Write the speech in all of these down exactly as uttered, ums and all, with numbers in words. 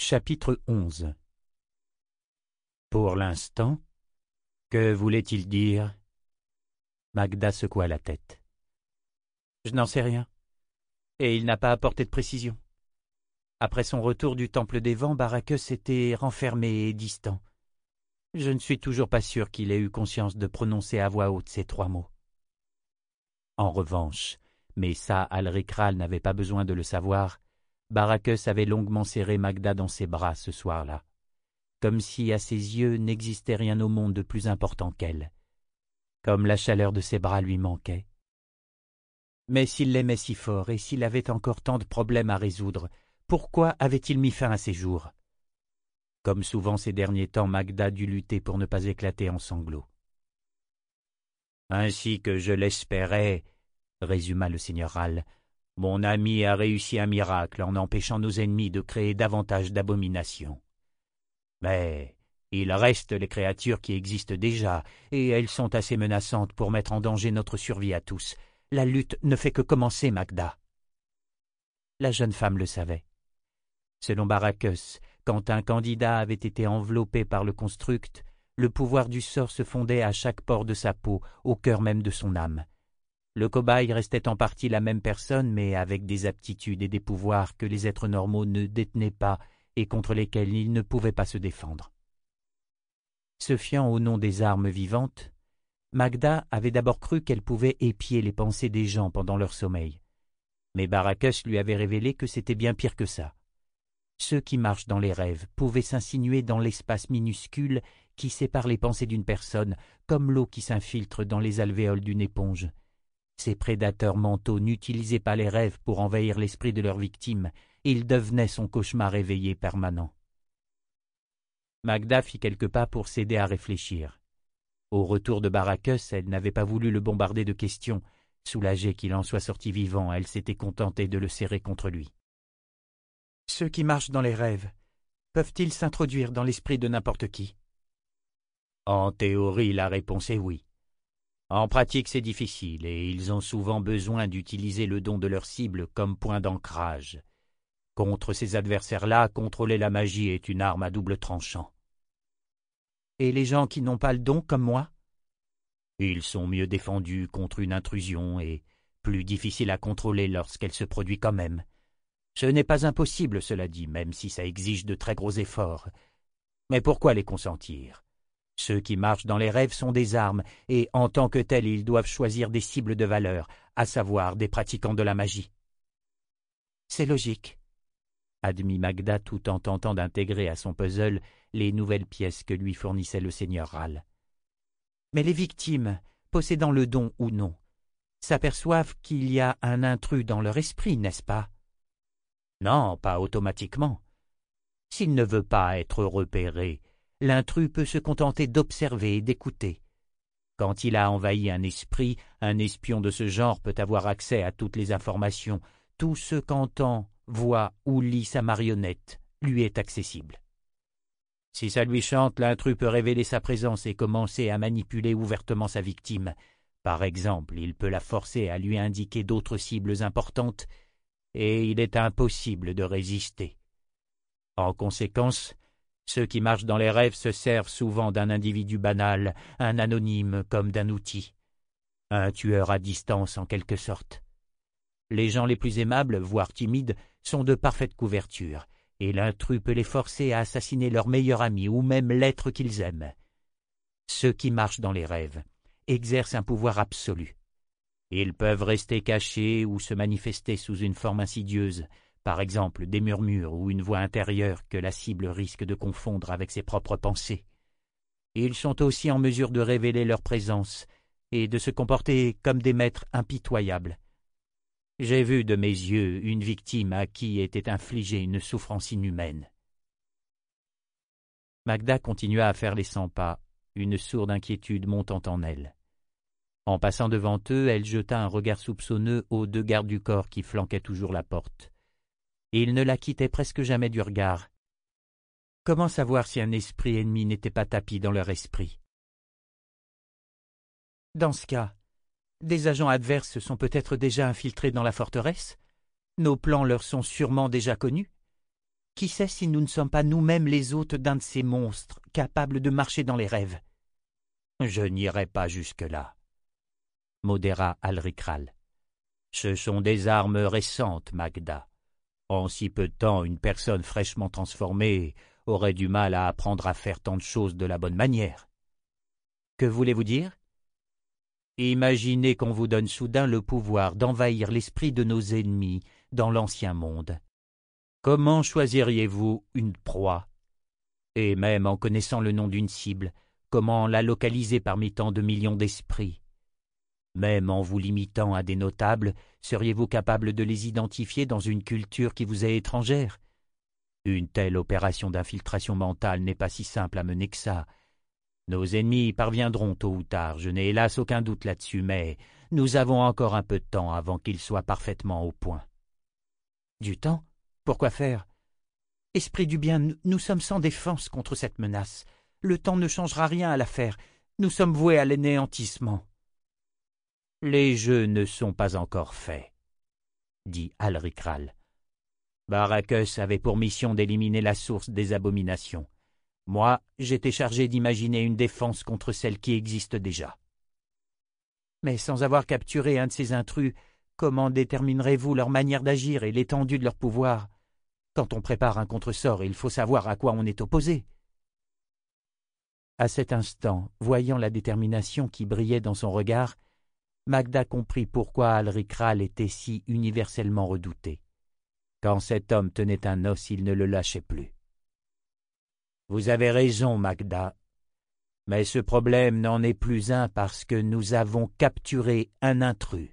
Chapitre onze. Pour l'instant, que voulait-il dire? Magda secoua la tête. Je n'en sais rien, et il n'a pas apporté de précision. Après son retour du Temple des Vents, Baracus était renfermé et distant. Je ne suis toujours pas sûr qu'il ait eu conscience de prononcer à voix haute ces trois mots. En revanche, mais ça Al-Rikral n'avait pas besoin de le savoir, Baracus avait longuement serré Magda dans ses bras ce soir-là, comme si à ses yeux n'existait rien au monde de plus important qu'elle, comme la chaleur de ses bras lui manquait. Mais s'il l'aimait si fort et s'il avait encore tant de problèmes à résoudre, pourquoi avait-il mis fin à ses jours? Comme souvent ces derniers temps, Magda dut lutter pour ne pas éclater en sanglots. « Ainsi que je l'espérais, » résuma le seigneur Ral, « mon ami a réussi un miracle en empêchant nos ennemis de créer davantage d'abominations. Mais il reste les créatures qui existent déjà, et elles sont assez menaçantes pour mettre en danger notre survie à tous. La lutte ne fait que commencer, Magda. » La jeune femme le savait. Selon Baracus, quand un candidat avait été enveloppé par le construct, le pouvoir du sort se fondait à chaque pore de sa peau, au cœur même de son âme. Le cobaye restait en partie la même personne, mais avec des aptitudes et des pouvoirs que les êtres normaux ne détenaient pas et contre lesquels ils ne pouvaient pas se défendre. Se fiant au nom des armes vivantes, Magda avait d'abord cru qu'elle pouvait épier les pensées des gens pendant leur sommeil. Mais Baracus lui avait révélé que c'était bien pire que ça. Ceux qui marchent dans les rêves pouvaient s'insinuer dans l'espace minuscule qui sépare les pensées d'une personne, comme l'eau qui s'infiltre dans les alvéoles d'une éponge. Ces prédateurs mentaux n'utilisaient pas les rêves pour envahir l'esprit de leur victime, ils devenaient son cauchemar éveillé permanent. Magda fit quelques pas pour s'aider à réfléchir. Au retour de Baracus, elle n'avait pas voulu le bombarder de questions. Soulagée qu'il en soit sorti vivant, elle s'était contentée de le serrer contre lui. « Ceux qui marchent dans les rêves, peuvent-ils s'introduire dans l'esprit de n'importe qui ?» En théorie, la réponse est oui. En pratique, c'est difficile, et ils ont souvent besoin d'utiliser le don de leur cible comme point d'ancrage. Contre ces adversaires-là, contrôler la magie est une arme à double tranchant. Et les gens qui n'ont pas le don, comme moi? Ils sont mieux défendus contre une intrusion et plus difficiles à contrôler lorsqu'elle se produit quand même. Ce n'est pas impossible, cela dit, même si ça exige de très gros efforts. Mais pourquoi les consentir? Ceux qui marchent dans les rêves sont des armes, et en tant que tels, ils doivent choisir des cibles de valeur, à savoir des pratiquants de la magie. C'est logique, admit Magda tout en tentant d'intégrer à son puzzle les nouvelles pièces que lui fournissait le seigneur Ral. Mais les victimes, possédant le don ou non, s'aperçoivent qu'il y a un intrus dans leur esprit, n'est-ce pas? Non, pas automatiquement. S'il ne veut pas être repéré, l'intrus peut se contenter d'observer et d'écouter. Quand il a envahi un esprit, un espion de ce genre peut avoir accès à toutes les informations. Tout ce qu'entend, voit ou lit sa marionnette lui est accessible. Si ça lui chante, l'intrus peut révéler sa présence et commencer à manipuler ouvertement sa victime. Par exemple, il peut la forcer à lui indiquer d'autres cibles importantes, et il est impossible de résister. En conséquence, ceux qui marchent dans les rêves se servent souvent d'un individu banal, un anonyme comme d'un outil. Un tueur à distance en quelque sorte. Les gens les plus aimables, voire timides, sont de parfaite couverture, et l'intrus peut les forcer à assassiner leur meilleur ami ou même l'être qu'ils aiment. Ceux qui marchent dans les rêves exercent un pouvoir absolu. Ils peuvent rester cachés ou se manifester sous une forme insidieuse, par exemple des murmures ou une voix intérieure que la cible risque de confondre avec ses propres pensées. Ils sont aussi en mesure de révéler leur présence et de se comporter comme des maîtres impitoyables. J'ai vu de mes yeux une victime à qui était infligée une souffrance inhumaine. Magda continua à faire les cent pas, une sourde inquiétude montant en elle. En passant devant eux, elle jeta un regard soupçonneux aux deux gardes du corps qui flanquaient toujours la porte. Ils ne la quittaient presque jamais du regard. Comment savoir si un esprit ennemi n'était pas tapi dans leur esprit? Dans ce cas, des agents adverses sont peut-être déjà infiltrés dans la forteresse? Nos plans leur sont sûrement déjà connus? Qui sait si nous ne sommes pas nous-mêmes les hôtes d'un de ces monstres capables de marcher dans les rêves? Je n'irai pas jusque-là, modéra Alricral. Ce sont des armes récentes, Magda. En si peu de temps, une personne fraîchement transformée aurait du mal à apprendre à faire tant de choses de la bonne manière. Que voulez-vous dire? Imaginez qu'on vous donne soudain le pouvoir d'envahir l'esprit de nos ennemis dans l'ancien monde. Comment choisiriez-vous une proie? Et même en connaissant le nom d'une cible, comment la localiser parmi tant de millions d'esprits? Même en vous limitant à des notables, seriez-vous capable de les identifier dans une culture qui vous est étrangère? Une telle opération d'infiltration mentale n'est pas si simple à mener que ça. Nos ennemis y parviendront tôt ou tard, je n'ai hélas aucun doute là-dessus, mais nous avons encore un peu de temps avant qu'ils soient parfaitement au point. Du temps? Pourquoi faire? Esprit du bien, nous sommes sans défense contre cette menace. Le temps ne changera rien à l'affaire. Nous sommes voués à l'anéantissement. Les jeux ne sont pas encore faits, dit Alricral. Baracus avait pour mission d'éliminer la source des abominations. Moi, j'étais chargé d'imaginer une défense contre celle qui existe déjà. Mais sans avoir capturé un de ces intrus, comment déterminerez-vous leur manière d'agir et l'étendue de leur pouvoir? Quand on prépare un contresort, il faut savoir à quoi on est opposé. À cet instant, voyant la détermination qui brillait dans son regard, Magda comprit pourquoi Alricral était si universellement redouté. Quand cet homme tenait un os, il ne le lâchait plus. Vous avez raison, Magda, mais ce problème n'en est plus un parce que nous avons capturé un intrus.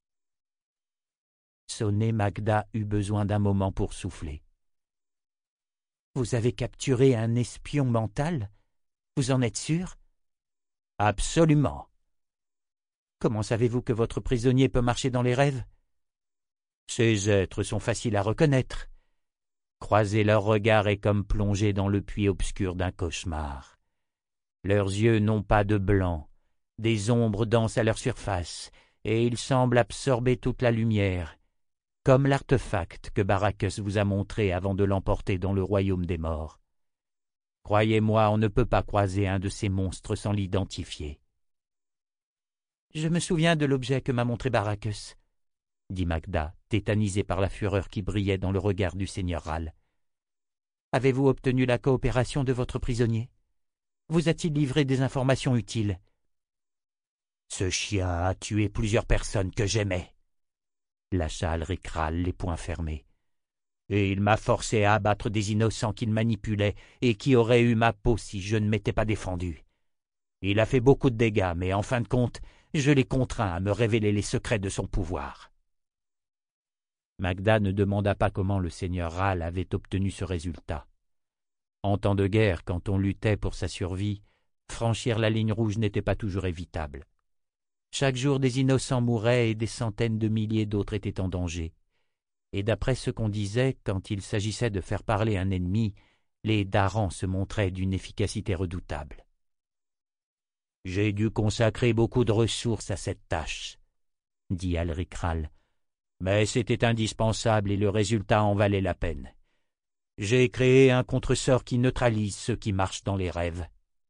Sonnée, Magda eut besoin d'un moment pour souffler. Vous avez capturé un espion mental? Vous en êtes sûr? Absolument. Comment savez-vous que votre prisonnier peut marcher dans les rêves? Ces êtres sont faciles à reconnaître. Croiser leurs regards est comme plonger dans le puits obscur d'un cauchemar. Leurs yeux n'ont pas de blanc, des ombres dansent à leur surface, et ils semblent absorber toute la lumière, comme l'artefact que Baracus vous a montré avant de l'emporter dans le royaume des morts. Croyez-moi, on ne peut pas croiser un de ces monstres sans l'identifier. Je me souviens de l'objet que m'a montré Baracus, dit Magda, tétanisée par la fureur qui brillait dans le regard du seigneur Ral. Avez-vous obtenu la coopération de votre prisonnier? Vous a-t-il livré des informations utiles? Ce chien a tué plusieurs personnes que j'aimais, lâcha Alricral les poings fermés. Et il m'a forcé à abattre des innocents qu'il manipulait et qui auraient eu ma peau si je ne m'étais pas défendu. Il a fait beaucoup de dégâts, mais en fin de compte, je l'ai contraint à me révéler les secrets de son pouvoir. Magda ne demanda pas comment le seigneur Ral avait obtenu ce résultat. En temps de guerre, quand on luttait pour sa survie, franchir la ligne rouge n'était pas toujours évitable. Chaque jour des innocents mouraient et des centaines de milliers d'autres étaient en danger. Et d'après ce qu'on disait, quand il s'agissait de faire parler un ennemi, les darans se montraient d'une efficacité redoutable. J'ai dû consacrer beaucoup de ressources à cette tâche, dit Alricral, mais c'était indispensable et le résultat en valait la peine. J'ai créé un contresort qui neutralise ceux qui marchent dans les rêves.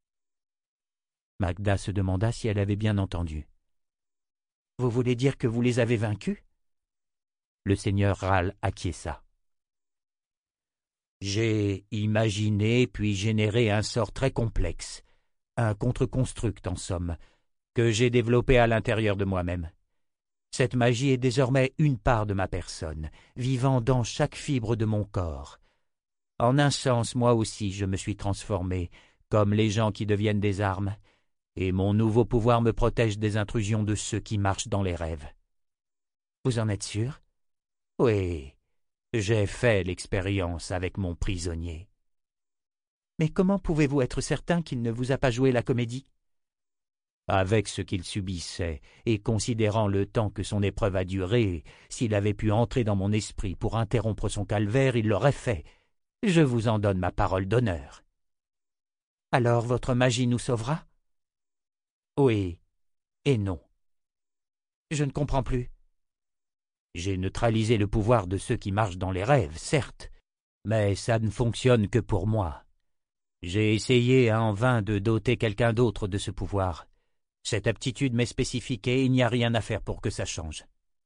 Magda se demanda si elle avait bien entendu. Vous voulez dire que vous les avez vaincus? Le seigneur Ral acquiesça. J'ai imaginé puis généré un sort très complexe, un contre-construct en somme, que j'ai développé à l'intérieur de moi-même. Cette magie est désormais une part de ma personne, vivant dans chaque fibre de mon corps. En un sens, moi aussi, je me suis transformé, comme les gens qui deviennent des armes, et mon nouveau pouvoir me protège des intrusions de ceux qui marchent dans les rêves. Vous en êtes sûr? Oui, j'ai fait l'expérience avec mon prisonnier. Mais comment pouvez-vous être certain qu'il ne vous a pas joué la comédie? Avec ce qu'il subissait, et considérant le temps que son épreuve a duré, s'il avait pu entrer dans mon esprit pour interrompre son calvaire, il l'aurait fait. Je vous en donne ma parole d'honneur. Alors votre magie nous sauvera? Oui et non. Je ne comprends plus. J'ai neutralisé le pouvoir de ceux qui marchent dans les rêves, certes, Mais ça ne fonctionne que pour moi. J'ai essayé en vain de doter quelqu'un d'autre de ce pouvoir. Cette aptitude m'est spécifique et il n'y a rien à faire pour que ça change.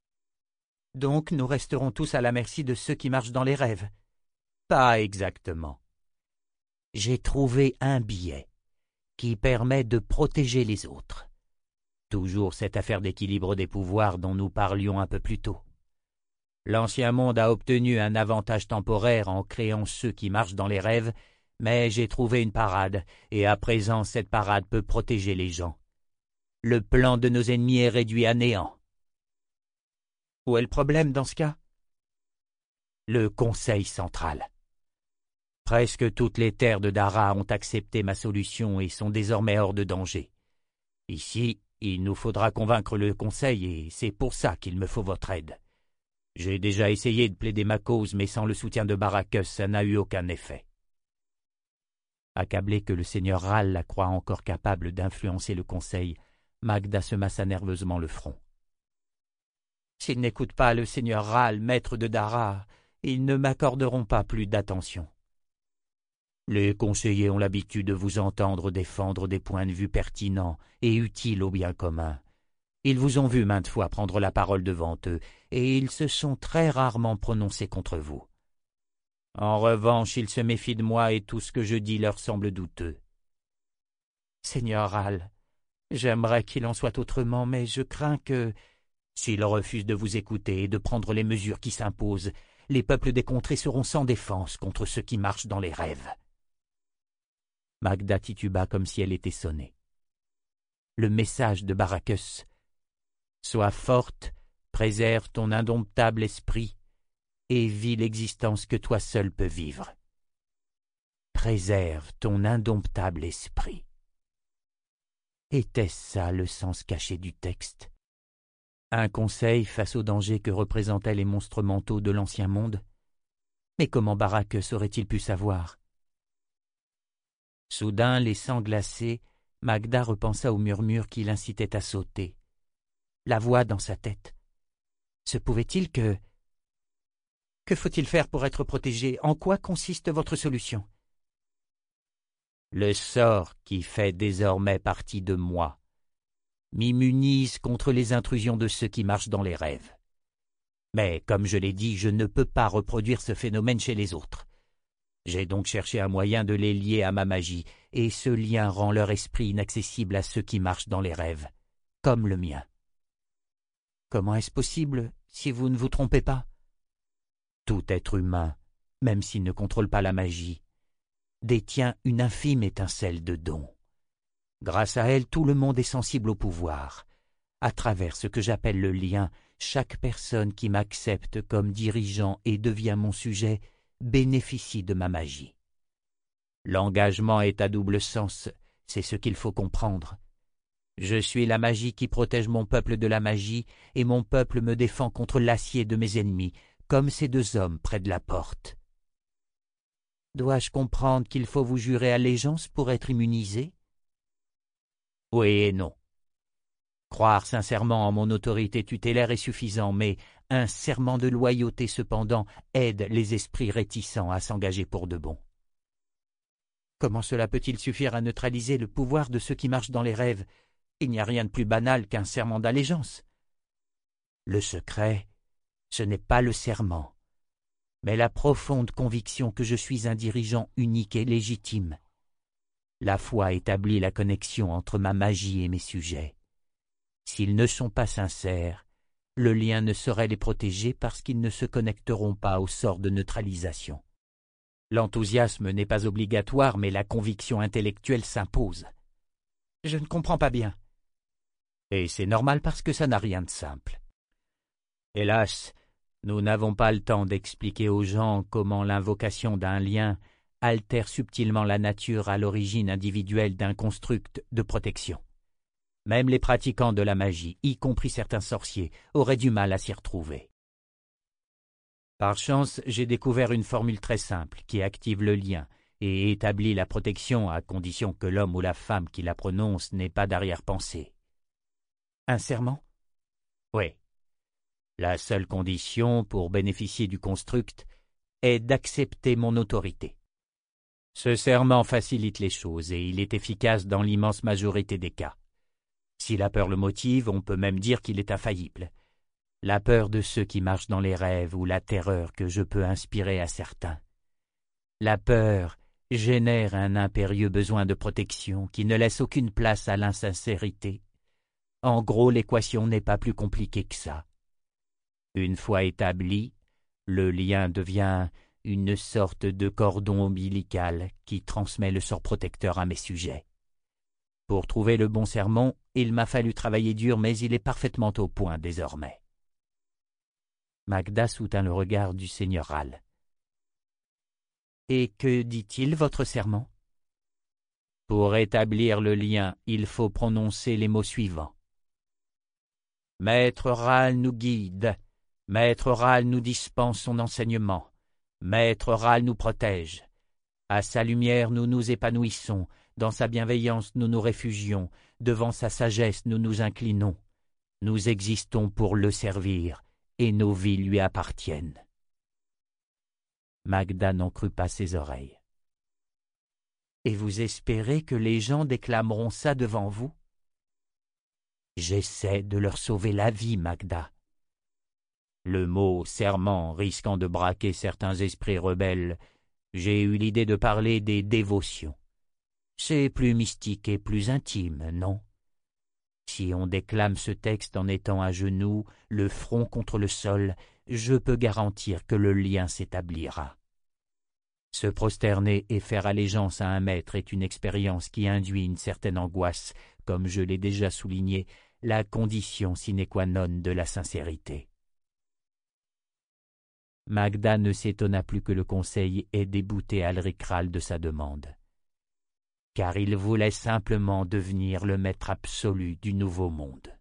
Donc nous resterons tous à la merci de ceux qui marchent dans les rêves. Pas exactement. J'ai trouvé un biais qui permet de protéger les autres. Toujours cette affaire d'équilibre des pouvoirs dont nous parlions un peu plus tôt. L'ancien monde a obtenu un avantage temporaire en créant ceux qui marchent dans les rêves, mais j'ai trouvé une parade, et à présent cette parade peut protéger les gens. Le plan de nos ennemis est réduit à néant. Où est le problème dans ce cas? Le Conseil central. Presque toutes les terres de Dara ont accepté ma solution et sont désormais hors de danger. Ici, il nous faudra convaincre le Conseil et c'est pour ça qu'il me faut votre aide. J'ai déjà essayé de plaider ma cause, mais sans le soutien de Baracus, ça n'a eu aucun effet. Accablé que le seigneur Ral la croit encore capable d'influencer le Conseil, Magda se massa nerveusement le front. S'ils n'écoutent pas le seigneur Ral, maître de Dara, ils ne m'accorderont pas plus d'attention. Les conseillers ont l'habitude de vous entendre défendre des points de vue pertinents et utiles au bien commun. Ils vous ont vu maintes fois prendre la parole devant eux, et ils se sont très rarement prononcés contre vous. En revanche, ils se méfient de moi et tout ce que je dis leur semble douteux. Seigneur Ral, j'aimerais qu'il en soit autrement, mais je crains que... S'ils refusent de vous écouter et de prendre les mesures qui s'imposent, les peuples des contrées seront sans défense contre ceux qui marchent dans les rêves. Magda tituba comme si elle était sonnée. Le message de Baracus. Sois forte, préserve ton indomptable esprit et vis l'existence que toi seul peux vivre. Préserve ton indomptable esprit. Était-ce ça le sens caché du texte? Un conseil face au danger que représentaient les monstres mentaux de l'ancien monde? Mais comment Baracus aurait-il pu savoir? Soudain, les sangs glacés, Magda repensa au murmure qui l'incitait à sauter. La voix dans sa tête. Se pouvait-il que... Que faut-il faire pour être protégé? En quoi consiste votre solution? Le sort qui fait désormais partie de moi m'immunise contre les intrusions de ceux qui marchent dans les rêves. Mais, comme je l'ai dit, je ne peux pas reproduire ce phénomène chez les autres. J'ai donc cherché un moyen de les lier à ma magie, et ce lien rend leur esprit inaccessible à ceux qui marchent dans les rêves, comme le mien. Comment est-ce possible, si vous ne vous trompez pas? Tout être humain, même s'il ne contrôle pas la magie, détient une infime étincelle de don. Grâce à elle, tout le monde est sensible au pouvoir. À travers ce que j'appelle le lien, chaque personne qui m'accepte comme dirigeant et devient mon sujet bénéficie de ma magie. L'engagement est à double sens, c'est ce qu'il faut comprendre. Je suis la magie qui protège mon peuple de la magie, et mon peuple me défend contre l'acier de mes ennemis, comme ces deux hommes près de la porte. Dois-je comprendre qu'il faut vous jurer allégeance pour être immunisé? Oui et non. Croire sincèrement en mon autorité tutélaire est suffisant, mais un serment de loyauté cependant aide les esprits réticents à s'engager pour de bon. Comment cela peut-il suffire à neutraliser le pouvoir de ceux qui marchent dans les rêves? Il n'y a rien de plus banal qu'un serment d'allégeance. Le secret, ce n'est pas le serment, mais la profonde conviction que je suis un dirigeant unique et légitime. La foi établit la connexion entre ma magie et mes sujets. S'ils ne sont pas sincères, le lien ne saurait les protéger parce qu'ils ne se connecteront pas au sort de neutralisation. L'enthousiasme n'est pas obligatoire, mais la conviction intellectuelle s'impose. Je ne comprends pas bien. Et c'est normal parce que ça n'a rien de simple. Hélas, nous n'avons pas le temps d'expliquer aux gens comment l'invocation d'un lien altère subtilement la nature à l'origine individuelle d'un construct de protection. Même les pratiquants de la magie, y compris certains sorciers, auraient du mal à s'y retrouver. Par chance, j'ai découvert une formule très simple qui active le lien et établit la protection à condition que l'homme ou la femme qui la prononce n'ait pas d'arrière-pensée. Un serment? Oui. La seule condition pour bénéficier du construct est d'accepter mon autorité. Ce serment facilite les choses et il est efficace dans l'immense majorité des cas. Si la peur le motive, on peut même dire qu'il est infaillible. La peur de ceux qui marchent dans les rêves ou la terreur que je peux inspirer à certains. La peur génère un impérieux besoin de protection qui ne laisse aucune place à l'insincérité. En gros, l'équation n'est pas plus compliquée que ça. Une fois établi, le lien devient une sorte de cordon ombilical qui transmet le sort protecteur à mes sujets. Pour trouver le bon sermon, il m'a fallu travailler dur, mais il est parfaitement au point désormais. Magda soutint le regard du seigneur Ral. « Et que dit-il, votre serment ?» Pour établir le lien, il faut prononcer les mots suivants. « Maître Ral nous guide, Maître Ral nous dispense son enseignement, Maître Ral nous protège. À sa lumière nous nous épanouissons, dans sa bienveillance nous nous réfugions, devant sa sagesse nous nous inclinons. Nous existons pour le servir, et nos vies lui appartiennent. » Magda n'en crut pas ses oreilles. « Et vous espérez que les gens déclameront ça devant vous ?» ?»« J'essaie de leur sauver la vie, Magda. » Le mot « serment » risquant de braquer certains esprits rebelles, j'ai eu l'idée de parler des dévotions. C'est plus mystique et plus intime, non ? Si on déclame ce texte en étant à genoux, le front contre le sol, je peux garantir que le lien s'établira. Se prosterner et faire allégeance à un maître est une expérience qui induit une certaine angoisse, comme je l'ai déjà souligné, la condition sine qua non de la sincérité. Magda ne s'étonna plus que le conseil ait débouté Alric Ral de sa demande, car il voulait simplement devenir le maître absolu du nouveau monde.